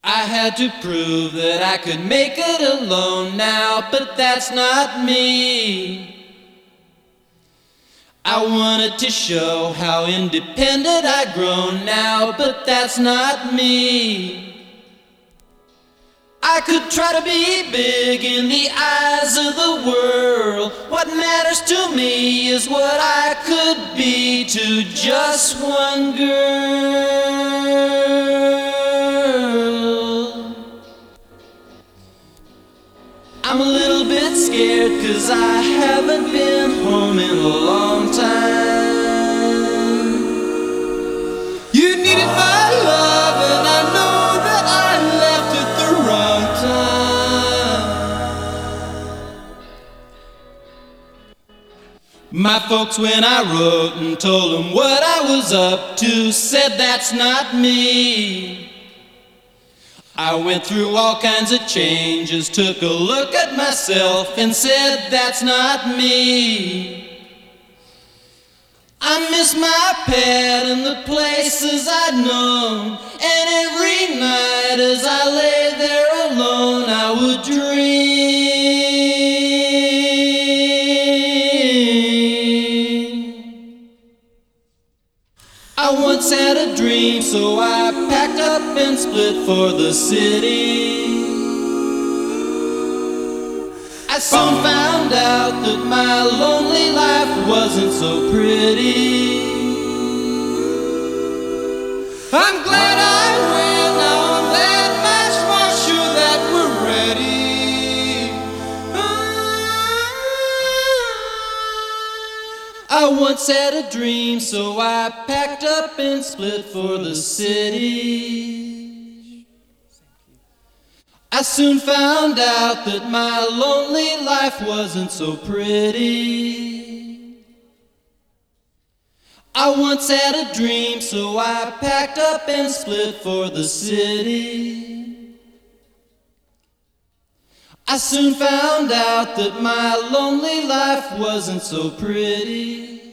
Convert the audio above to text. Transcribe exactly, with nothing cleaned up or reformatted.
I had to prove that I could make it alone now, but that's not me. I wanted to show how independent I'd grown now, but that's not me. I could try to be big in the eyes of the world. What matters to me is what I could be to just one girl. I'm a little bit scared 'cause I haven't been home in a long time. You needed my love and I know that I left at the wrong time. My folks, when I wrote and told them what I was up to, said that's not me. I went through all kinds of changes, took a look at myself and said that's not me. I miss my pad and the places I'd known, and every night as I lay there alone I would dream. I once had a dream, so I packed up and split for the city. I soon found out that my lonely life wasn't so pretty. I'm glad I went, now I'm that much more sure that we're ready. I once had a dream, so I packed up and split for the city. I soon found out that my lonely life wasn't so pretty. I once had a dream, so I packed up and split for the city. I soon found out that my lonely life wasn't so pretty.